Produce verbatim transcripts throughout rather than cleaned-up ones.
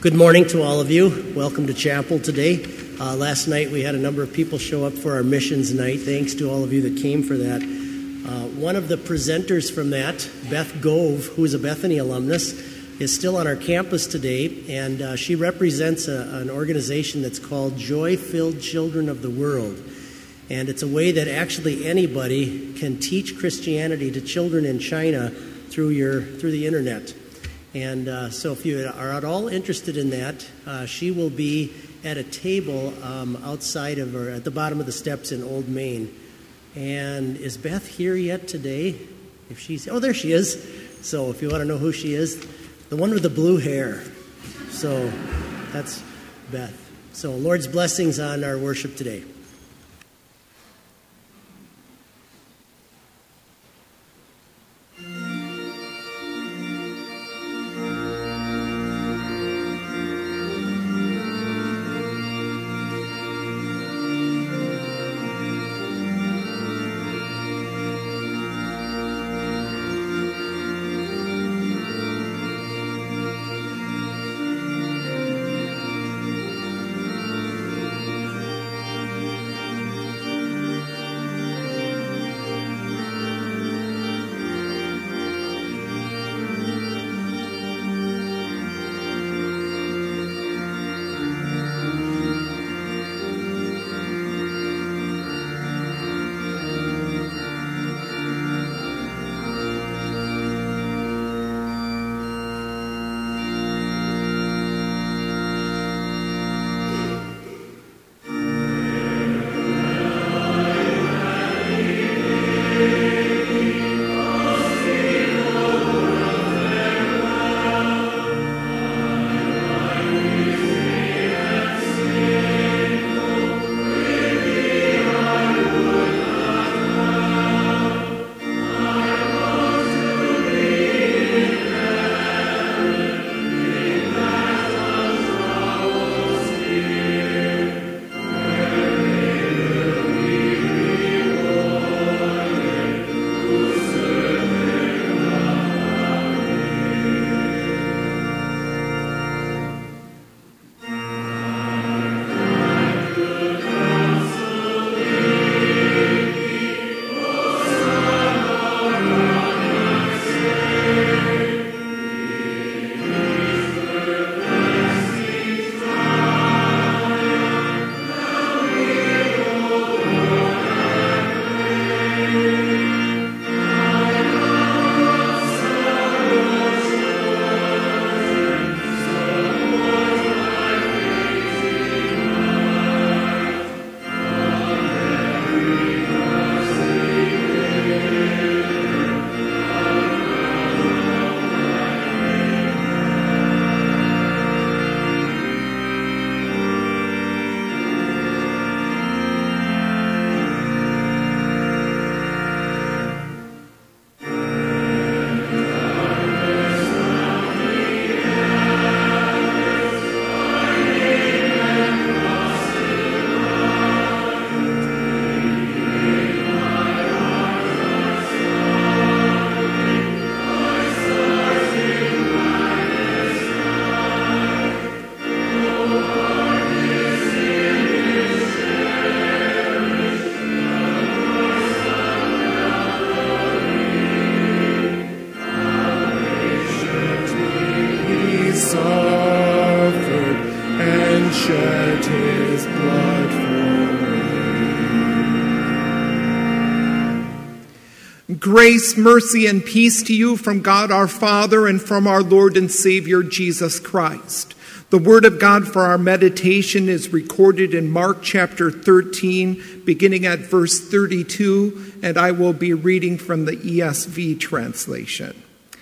Good morning to all of you. Welcome to chapel today. Uh, last night we had a number of people show up for our missions night. Thanks to all of you that came for that. Uh, one of the presenters from that, Beth Gove, who is a Bethany alumnus, is still on our campus today, and uh, she represents a, an organization that's called Joy-Filled Children of the World. And it's a way that actually anybody can teach Christianity to children in China through your through the internet. And uh, so if you are at all interested in that, uh, she will be at a table um, outside of her, at the bottom of the steps in Old Main. And is Beth here yet today? If she's, oh, there she is. So if you want to know who she is, the one with the blue hair. So that's Beth. So Lord's blessings on our worship today. Grace, mercy, and peace to you from God our Father and from our Lord and Savior Jesus Christ. The Word of God for our meditation is recorded in Mark chapter thirteen, beginning at verse thirty-two, and I will be reading from the E S V translation.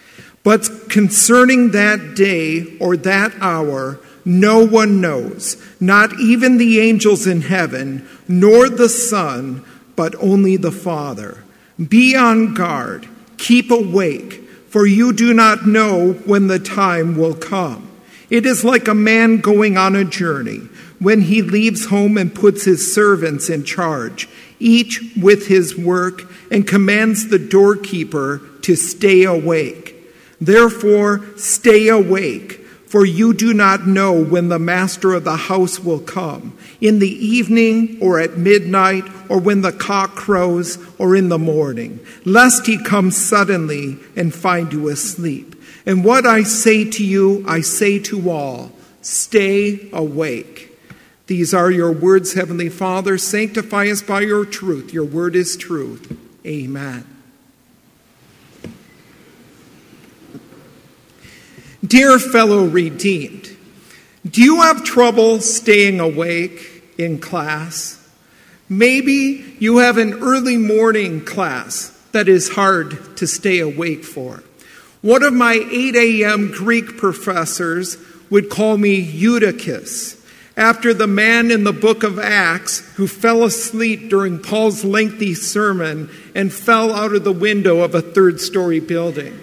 But concerning that day or that hour, no one knows, not even the angels in heaven, nor the Son, but only the Father. Be on guard, keep awake, for you do not know when the time will come. It is like a man going on a journey, when he leaves home and puts his servants in charge, each with his work, and commands the doorkeeper to stay awake. Therefore, stay awake, For you do not know when the master of the house will come, in the evening or at midnight, or when the cock crows, or in the morning, lest he come suddenly and find you asleep. And what I say to you, I say to all, stay awake. These are your words, Heavenly Father. Sanctify us by your truth. Your word is truth. Amen. Dear fellow redeemed, do you have trouble staying awake in class? Maybe you have an early morning class that is hard to stay awake for. One of my eight a.m. Greek professors would call me Eutychus, after the man in the book of Acts who fell asleep during Paul's lengthy sermon and fell out of the window of a third-story building.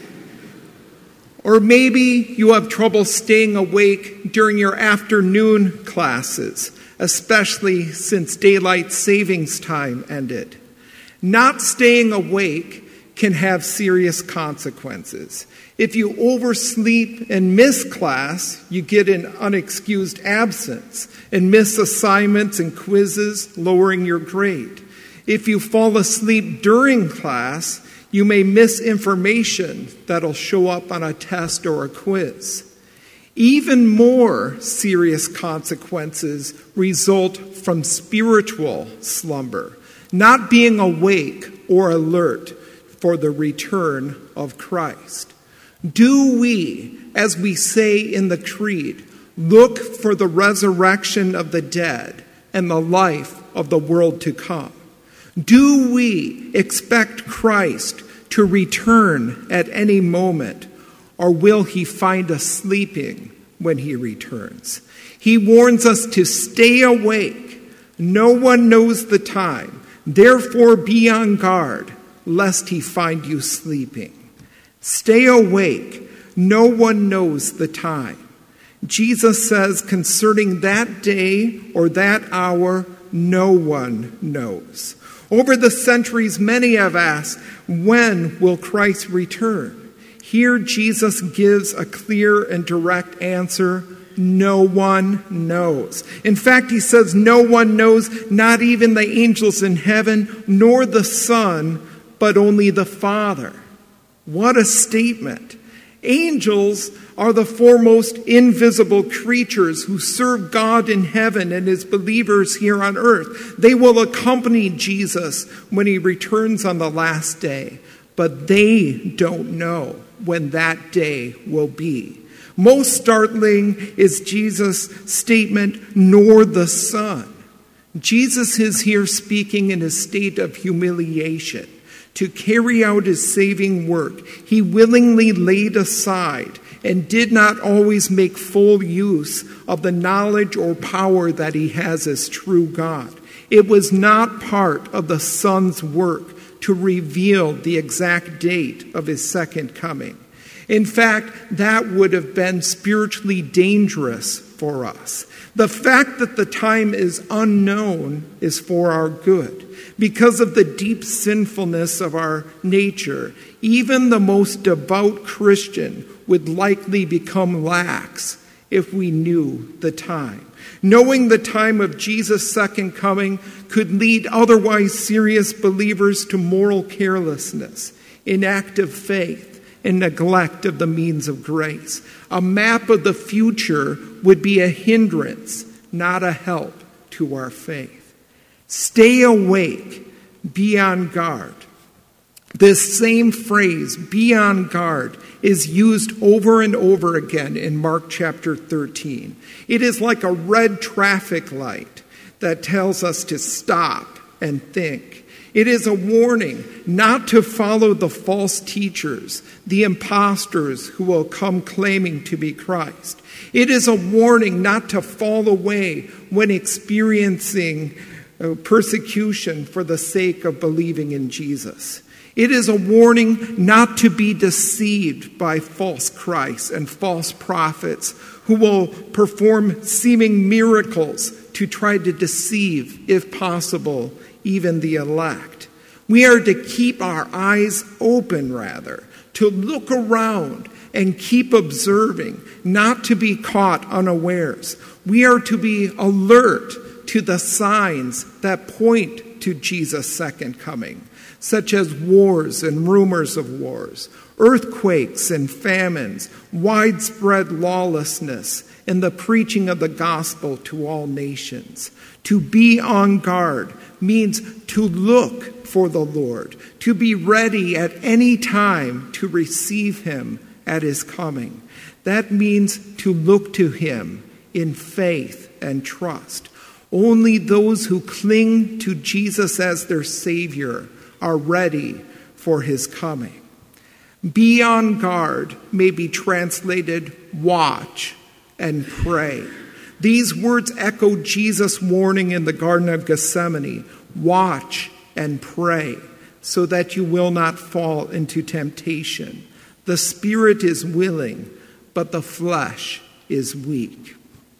Or maybe you have trouble staying awake during your afternoon classes, especially since daylight savings time ended. Not staying awake can have serious consequences. If you oversleep and miss class, you get an unexcused absence and miss assignments and quizzes, lowering your grade. If you fall asleep during class, you may miss information that'll show up on a test or a quiz. Even more serious consequences result from spiritual slumber, not being awake or alert for the return of Christ. Do we, as we say in the Creed, look for the resurrection of the dead and the life of the world to come? Do we expect Christ to return at any moment, or will he find us sleeping when he returns? He warns us to stay awake. No one knows the time. Therefore be on guard, lest he find you sleeping. Stay awake. No one knows the time. Jesus says concerning that day or that hour, no one knows. Over the centuries, many have asked, when will Christ return? Here, Jesus gives a clear and direct answer. No one knows. In fact, he says no one knows, not even the angels in heaven, nor the Son, but only the Father. What a statement. Angels are the foremost invisible creatures who serve God in heaven and his believers here on earth. They will accompany Jesus when he returns on the last day, but they don't know when that day will be. Most startling is Jesus' statement, nor the Son. Jesus is here speaking in a state of humiliation. To carry out his saving work, he willingly laid aside and did not always make full use of the knowledge or power that he has as true God. It was not part of the Son's work to reveal the exact date of his second coming. In fact, that would have been spiritually dangerous for us. The fact that the time is unknown is for our good. Because of the deep sinfulness of our nature, even the most devout Christian would likely become lax if we knew the time. Knowing the time of Jesus' second coming could lead otherwise serious believers to moral carelessness, inactive faith, and neglect of the means of grace. A map of the future would be a hindrance, not a help to our faith. Stay awake, be on guard. This same phrase, be on guard, is used over and over again in Mark chapter thirteen. It is like a red traffic light that tells us to stop and think. It is a warning not to follow the false teachers, the impostors who will come claiming to be Christ. It is a warning not to fall away when experiencing persecution for the sake of believing in Jesus. It is a warning not to be deceived by false Christs and false prophets who will perform seeming miracles to try to deceive, if possible, even the elect. We are to keep our eyes open, rather, to look around and keep observing, not to be caught unawares. We are to be alert to the signs that point to Jesus' second coming, such as wars and rumors of wars, earthquakes and famines, widespread lawlessness, and the preaching of the gospel to all nations. To be on guard means to look for the Lord, to be ready at any time to receive him at his coming. That means to look to him in faith and trust. Only those who cling to Jesus as their Savior are ready for his coming. Be on guard may be translated watch and pray. These words echo Jesus' warning in the Garden of Gethsemane, watch and pray so that you will not fall into temptation. The spirit is willing, but the flesh is weak.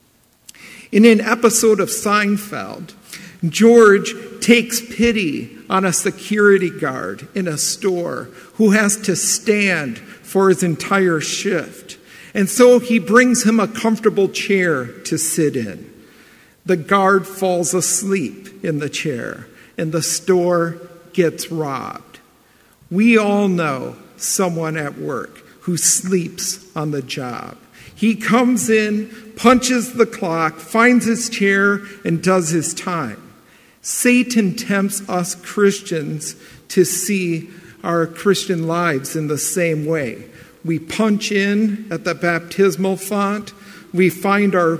In an episode of Seinfeld, George takes pity on a security guard in a store who has to stand for his entire shift. And so he brings him a comfortable chair to sit in. The guard falls asleep in the chair, and the store gets robbed. We all know someone at work who sleeps on the job. He comes in, punches the clock, finds his chair, and does his time. Satan tempts us Christians to see our Christian lives in the same way. We punch in at the baptismal font, we find our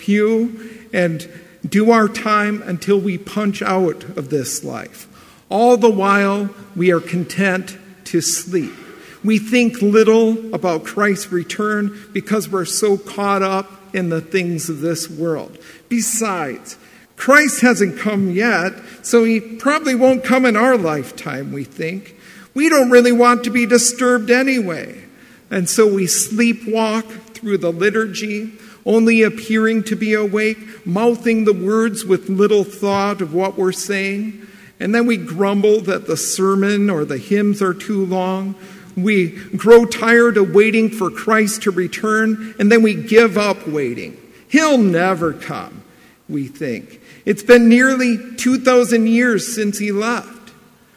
pew, and do our time until we punch out of this life. All the while, we are content to sleep. We think little about Christ's return because we're so caught up in the things of this world. Besides, Christ hasn't come yet, so he probably won't come in our lifetime, we think. We don't really want to be disturbed anyway. And so we sleepwalk through the liturgy, only appearing to be awake, mouthing the words with little thought of what we're saying. And then we grumble that the sermon or the hymns are too long. We grow tired of waiting for Christ to return, and then we give up waiting. He'll never come, we think. It's been nearly two thousand years since he left.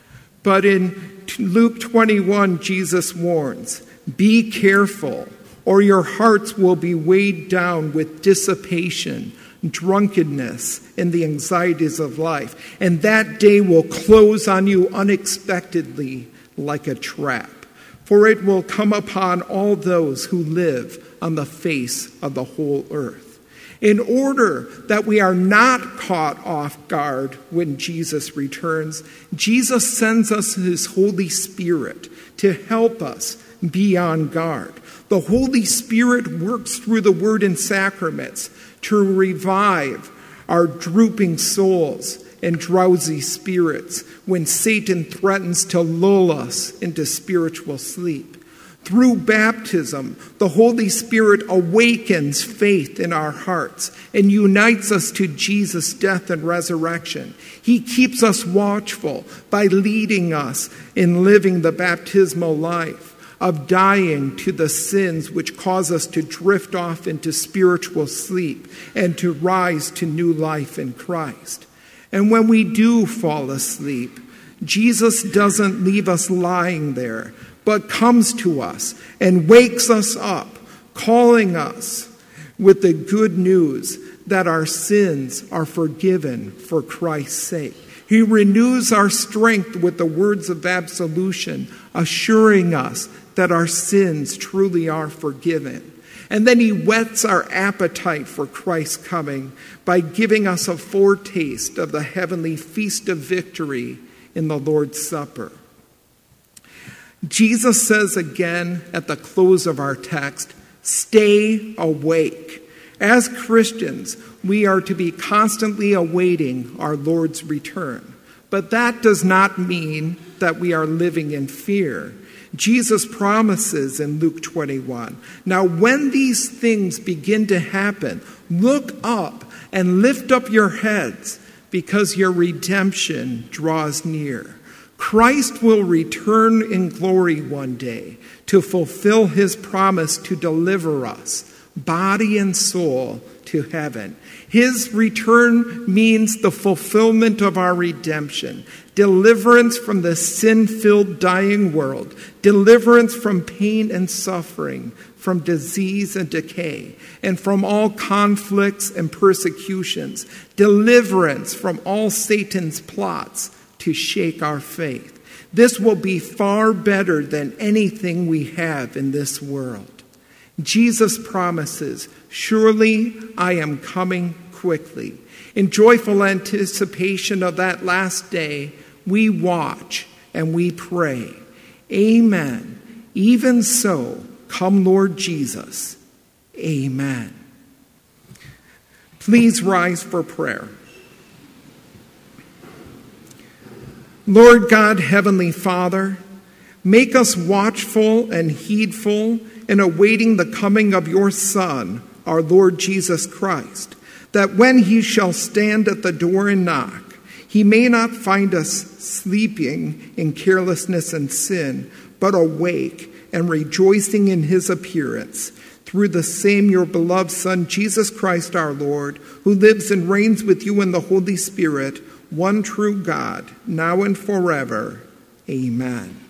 But in Luke twenty-one, Jesus warns, be careful, or your hearts will be weighed down with dissipation, drunkenness, and the anxieties of life. And that day will close on you unexpectedly like a trap. For it will come upon all those who live on the face of the whole earth. In order that we are not caught off guard when Jesus returns, Jesus sends us his Holy Spirit to help us be on guard. The Holy Spirit works through the word and sacraments to revive our drooping souls and drowsy spirits when Satan threatens to lull us into spiritual sleep. Through baptism, the Holy Spirit awakens faith in our hearts and unites us to Jesus' death and resurrection. He keeps us watchful by leading us in living the baptismal life of dying to the sins which cause us to drift off into spiritual sleep and to rise to new life in Christ. And when we do fall asleep, Jesus doesn't leave us lying there, but comes to us and wakes us up, calling us with the good news that our sins are forgiven for Christ's sake. He renews our strength with the words of absolution, assuring us that our sins truly are forgiven. And then he whets our appetite for Christ's coming by giving us a foretaste of the heavenly feast of victory in the Lord's Supper. Jesus says again at the close of our text, stay awake. As Christians, we are to be constantly awaiting our Lord's return. But that does not mean that we are living in fear. Jesus promises in Luke twenty-one, now when these things begin to happen, look up and lift up your heads because your redemption draws near. Christ will return in glory one day to fulfill his promise to deliver us, body and soul, to heaven. His return means the fulfillment of our redemption, deliverance from the sin-filled dying world, deliverance from pain and suffering, from disease and decay, and from all conflicts and persecutions, deliverance from all Satan's plots to shake our faith. This will be far better than anything we have in this world. Jesus promises, "Surely I am coming quickly." In joyful anticipation of that last day, we watch and we pray. Amen. Even so, come Lord Jesus. Amen. Please rise for prayer. Lord God, Heavenly Father, make us watchful and heedful in awaiting the coming of your Son, our Lord Jesus Christ, that when he shall stand at the door and knock, he may not find us sleeping in carelessness and sin, but awake and rejoicing in his appearance, through the same your beloved Son, Jesus Christ our Lord, who lives and reigns with you in the Holy Spirit, one true God, now and forever. Amen.